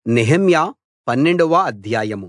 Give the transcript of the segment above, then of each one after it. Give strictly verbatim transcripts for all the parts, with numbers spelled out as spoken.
నెహెమ్యా పన్నెండవ అధ్యాయం.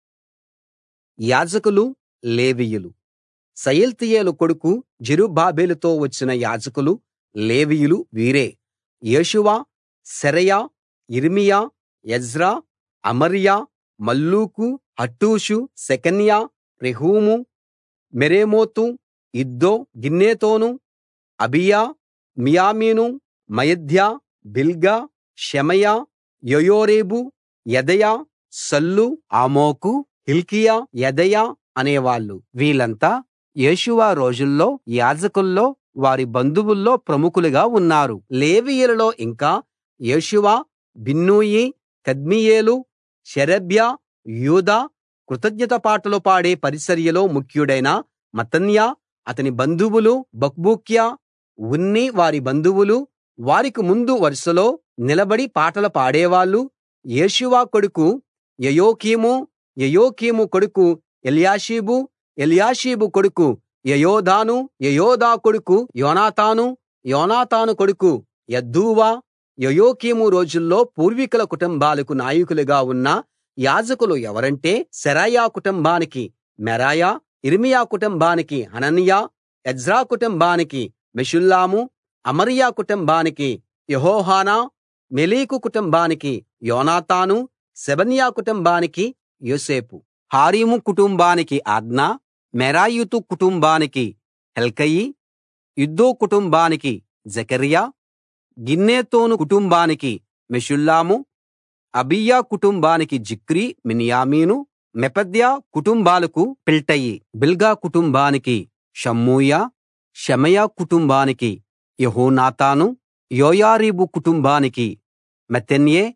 యాజకులు, లేవీయులు. షయల్తీయేలు కొడుకు జెరుబ్బాబెలుతో వచ్చిన యాజకులు, లేవీయులు వీరే: యేషూవ, శెరయా, యిర్మీయా, ఎజ్రా, అమర్యా, మల్లూకు, హట్టూషు, షెకన్యా, రెహూము, మెరేమోతు, ఇద్దో, గిన్నెతోను, అబీయా, మియామీను, మయద్యా, బిల్గా, షెమయా, యోయోరీబు, యెదయా, సల్లు, ఆమోకు, హిల్కీయా, యెదయా అనేవాళ్ళు. వీళ్ళంతా యేషూవ రోజుల్లో యాజకుల్లో వారి బంధువుల్లో ప్రముఖులుగా ఉన్నారు. లేవీయులలో ఇంకా యేషూవ, బిన్నూయి, కద్మీయేలు, షెరేబ్యా, యూదా, కృతజ్ఞత పాటలు పాడే పరిచర్యలో ముఖ్యుడైన మత్తన్యా, అతని బంధువులు బక్బూక్యా, ఉన్ని వారి బంధువులు, వారికి ముందు వరుసలో నిలబడి పాటలు పాడేవాళ్ళు. యేషూవ కొడుకు యెయోకీము, యెయోకీము కొడుకు ఎల్యాషీబు, ఎల్యాషీబు కొడుకు యెయోదాను, యెయోదా కొడుకు యోనాతాను, యోనాతాను కొడుకు యద్దూవ. యెయోకీము రోజుల్లో పూర్వీకుల కుటుంబాలకు నాయకులుగా ఉన్న యాజకులు ఎవరంటే: శెరాయా కుటుంబానికి మెరాయా, యిర్మీయా కుటుంబానికి హనన్యా, ఎజ్రా కుటుంబానికి మెషుల్లాము, అమర్యా కుటుంబానికి యెహోహానా, మెలీకు కుటుంబానికి యోనాతాను, షెబన్యా కుటుంబానికి యోసేపు, హారీము కుటుంబానికి అద్నా, మెరాయోతు కుటుంబానికి హెల్కయి, ఇద్దో కుటుంబానికి జెకర్యా, గిన్నెతోను కుటుంబానికి మెషుల్లాము, అబీయా కుటుంబానికి జిక్రీ, మిన్యామీను, మెపద్యా కుటుంబాలకు పిల్టయి, బిల్గా కుటుంబానికి షమ్మూయా, షెమయా కుటుంబానికి యెహోనాతాను, యోయారీబు కుటుంబానికి మత్తెన్యే,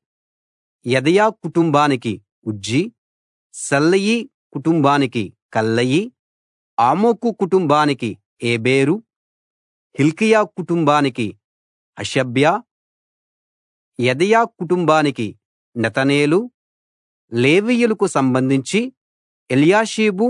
యెదయా కుటుంబానికి ఉజ్జీ, సల్లయి కుటుంబానికి కల్లయి, ఆమోకు కుటుంబానికి ఏబేరు, హిల్కీయా కుటుంబానికి హషబ్యా, యెదయా కుటుంబానికి నెతనేలు. లేవీయులకు సంబంధించి ఎల్యాషీబు,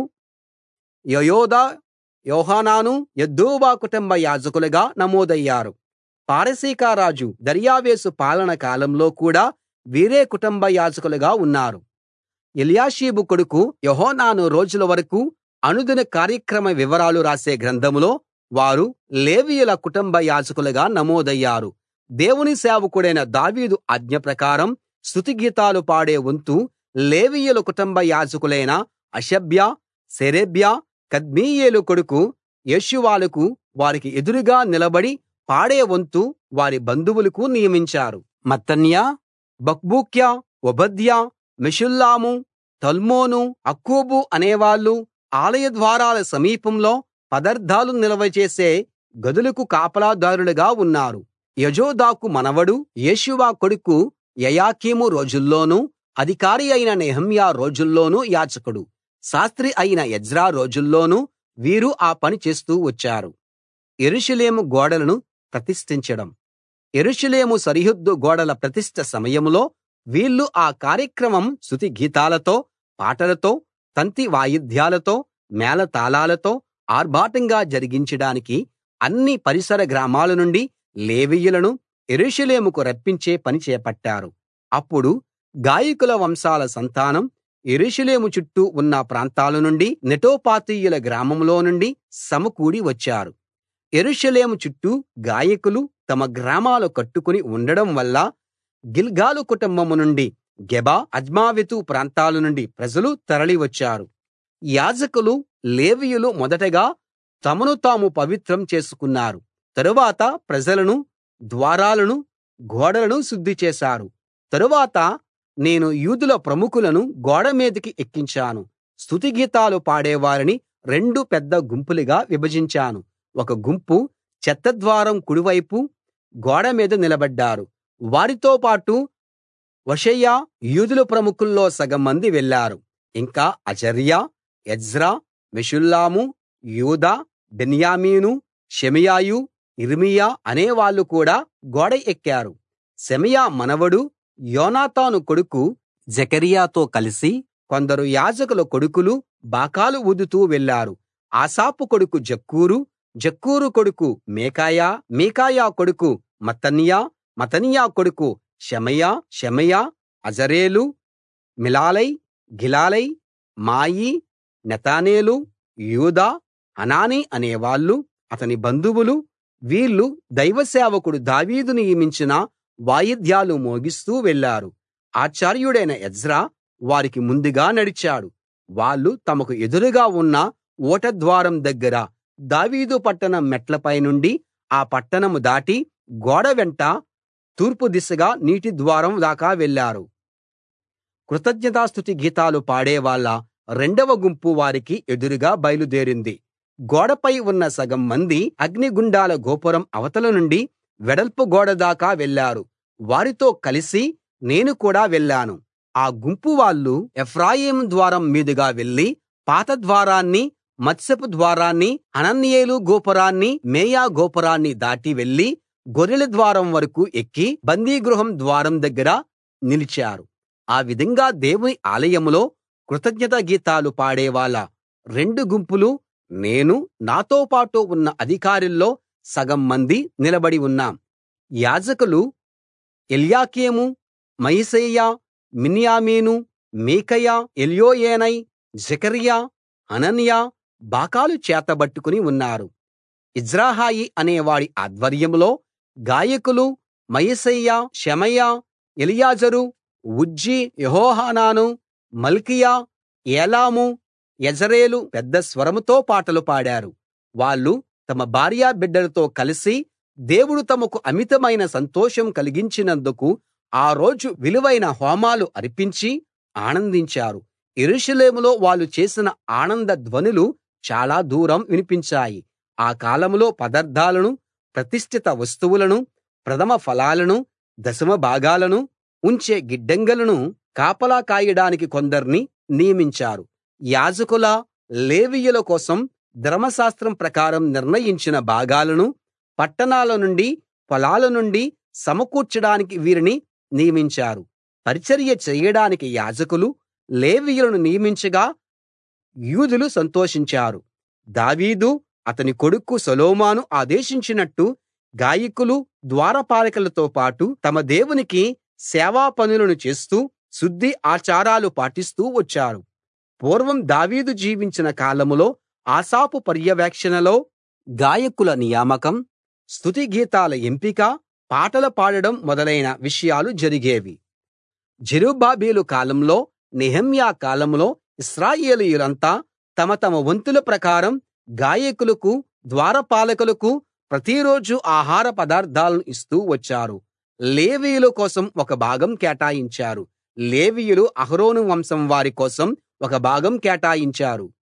యోయోదా, యోహానాను, యద్దూవ కుటుంబ యాజకులుగా నమోదయ్యారు. పారసీక రాజు దర్యావేషు పాలన కాలంలో కూడా వీరే కుటుంబ యాజకులుగా ఉన్నారు. ఎల్యాషీబు కొడుకు యోహానాను రోజుల వరకు అనుదిన కార్యక్రమ వివరాలు రాసే గ్రంథంలో వారు లేవీయుల కుటుంబ యాజకులుగా నమోదయ్యారు. దేవుని సేవకుడైన దావీదు ఆజ్ఞ ప్రకారం స్తుతి గీతాలు పాడే వంతు లేవీయుల కుటుంబ యాజకులైన హషబ్యా, షెరేబ్యా, కద్మీయేలు కొడుకు యేషూవలకు వారికి ఎదురుగా నిలబడి పాడే వంతు వారి బంధువులకు నియమించారు. మత్తన్యా, బక్బూక్యా, ఓబద్యా, మెషుల్లాము, తల్మోను, అక్కూబు అనేవాళ్ళు ఆలయ ద్వారాల సమీపంలో పదార్థాలు నిల్వ చేసే గదులకు కాపలాదారులుగా ఉన్నారు. యోజాదాకు మనవడు యేషూవ కొడుకు యెయాకీము రోజుల్లోనూ, అధికారి అయిన నెహెమ్యా రోజుల్లోనూ యాజకుడు, శాస్త్రి అయిన ఎజ్రా రోజుల్లోనూ వీరు ఆ పని చేస్తూ వచ్చారు. యెరూషలేము గోడలను ప్రతిష్ఠించడం. యెరూషలేము సరిహద్దు గోడల ప్రతిష్ఠ సమయంలో వీళ్ళు ఆ కార్యక్రమం స్తుతి గీతాలతో, పాటలతో, తంతి వాయిద్యాలతో, మేళతాళాలతో ఆర్భాటంగా జరిగించడానికి అన్ని పరిసర గ్రామాల నుండి లేవీయులను యెరూషలేముకు రప్పించే పని చేపట్టారు. అప్పుడు గాయకుల వంశాల సంతానం యెరూషలేము చుట్టూ ఉన్న ప్రాంతాల నుండి, నెటోపాతీయుల గ్రామంలో నుండి సమకూడి వచ్చారు. యెరూషలేము చుట్టూ గాయకులు తమ గ్రామాలు కట్టుకుని ఉండడం వల్ల గిల్గాలు కుటుంబం నుండి, గెబా, అజ్మావెతు ప్రాంతాల నుండి ప్రజలు తరలి వచ్చారు. యాజకులు, లేవీయులు మొదటగా తమను తాము పవిత్రం చేసుకున్నారు. తరువాత ప్రజలను, ద్వారాలను, గోడలను శుద్ధి చేశారు. తరువాత నేను యూదుల ప్రముఖులను గోడ మీదికి ఎక్కించాను. స్తుతి గీతాలు పాడేవారిని రెండు పెద్ద గుంపులుగా విభజించాను. ఒక గుంపు చెత్త ద్వారం కుడివైపు గోడ మీద నిలబడ్డారు. వారితో పాటు హోషేయ, యూదుల ప్రముఖుల్లో సగం మంది వెళ్ళారు. ఇంకా అజర్యా, ఎజ్రా, మెషుల్లాము, యూదా, బెన్యామీను, షెమయాయు, యిర్మీయా అనేవాళ్ళు కూడా గోడ ఎక్కారు. షెమయా మనవడు యోనాతాను కొడుకు జెకర్యాతో కలిసి కొందరు యాజకుల కొడుకులు బాకాలు ఊదుతూ వెళ్ళారు. ఆసాపు కొడుకు జక్కూరు, జక్కూరు కొడుకు మీకాయా, మీకాయా కొడుకు మత్తన్యా, మత్తన్యా కొడుకు షెమయా, షెమయా అజరేలు, మిలాలై, గిలాలై, మాయి, నెతనేలు, యూదా, హనానీ అనేవాళ్ళు అతని బంధువులు వీళ్ళు దైవ సేవకుడు దావీదు నియమించిన వాయిద్యాలు మోగిస్తూ వెళ్ళారు. ఆచార్యుడైన ఎజ్రా వారికి ముందుగా నడిచాడు. వాళ్ళు తమకు ఎదురుగా ఉన్న ఊటద్వారం దగ్గర దావీదు పట్టణం మెట్లపై నుండి ఆ పట్టణం దాటి గోడ వెంట తూర్పు దిశగా నీటి ద్వారం దాకా వెళ్ళారు. కృతజ్ఞతాస్తుతి గీతాలు పాడేవాళ్ళ రెండవ గుంపు వారికి ఎదురుగా బయలుదేరింది. గోడపై ఉన్న సగం మంది అగ్నిగుండాల గోపురం అవతల నుండి వెడల్పు గోడ దాకా వెళ్ళారు. వారితో కలిసి నేను కూడా వెళ్ళాను. ఆ గుంపు వాళ్ళు ఎఫ్రాయిము ద్వారం మీదుగా వెళ్లి పాత ద్వారాన్ని, మత్స్యపు ద్వారాన్ని, హనన్యేలు గోపురాన్ని, మేయా గోపురాన్ని దాటి వెళ్లి గొర్రెల ద్వారం వరకూ ఎక్కి బందీగృహం ద్వారం దగ్గర నిలిచారు. ఆ విధంగా దేవుని ఆలయంలో కృతజ్ఞత గీతాలు పాడేవాళ్ళ రెండు గుంపులు నేను, నాతో పాటు ఉన్న అధికారుల్లో సగం మంది నిలబడి ఉన్నాం. యాజకులు ఎల్యాకీము, మయశేయా, మిన్యామీను, మీకాయా, ఎల్యోయేనై, జెకర్యా, హనన్యా బాకాలు చేతబట్టుకుని ఉన్నారు. ఇజ్రాహాయి అనేవాడి ఆధ్వర్యంలో గాయకులు మయశేయా, షెమయా, ఎలియాజరు, ఉజ్జీ, యెహోహానాను, మల్కీయా, ఏలాము, యెజరేలు పెద్ద స్వరంతో పాటలు పాడారు. వాళ్ళు తమ భార్యా బిడ్డలతో కలిసి దేవుడు తమకు అమితమైన సంతోషం కలిగించినందుకు ఆ రోజు విలువైన హోమాలు అర్పించి ఆనందించారు. యెరూషలేములో వాళ్ళు చేసిన ఆనంద ధ్వనులు చాలా దూరం వినిపించాయి. ఆ కాలంలో పదార్థాలను, ప్రతిష్ఠిత వస్తువులను, ప్రథమ ఫలాలను, దశమ భాగాలను ఉంచే గిడ్డంగులను కాపలా కాయడానికి కొందర్ని నియమించారు. యాజకుల, లేవీయుల కోసం ధర్మశాస్త్రం ప్రకారం నిర్ణయించిన భాగాలను పట్టణాల నుండి, పొలాల నుండి సమకూర్చడానికి వీరిని నియమించారు. పరిచర్య చేయడానికి యాజకులు, లేవీయులను నియమించగా యూదులు సంతోషించారు. దావీదు, అతని కొడుకు సొలొమోను ఆదేశించినట్టు గాయకులు, ద్వారపాలకులతో పాటు తమ దేవునికి సేవా పనులను చేస్తూ శుద్ధి ఆచారాలు పాటిస్తూ వచ్చారు. పూర్వం దావీదు జీవించిన కాలంలో ఆసాపు పర్యవేక్షణలో గాయకుల నియామకం, స్తుతి గీతాల ఎంపిక, పాటలు పాడడం మొదలైన విషయాలు జరిగేవి. జెరుబ్బాబెలు కాలంలో, నెహెమ్యా కాలంలో ఇశ్రాయేలీయులంతా తమ తమ వంతుల ప్రకారం గాయకులకు, ద్వారపాలకులకు ప్రతిరోజు ఆహార పదార్థాలను ఇస్తూ వచ్చారు. లేవీయుల కోసం ఒక భాగం కేటాయించారు. లేవీయులు అహరోను వంశం వారి కోసం ఒక భాగం కేటాయించారు.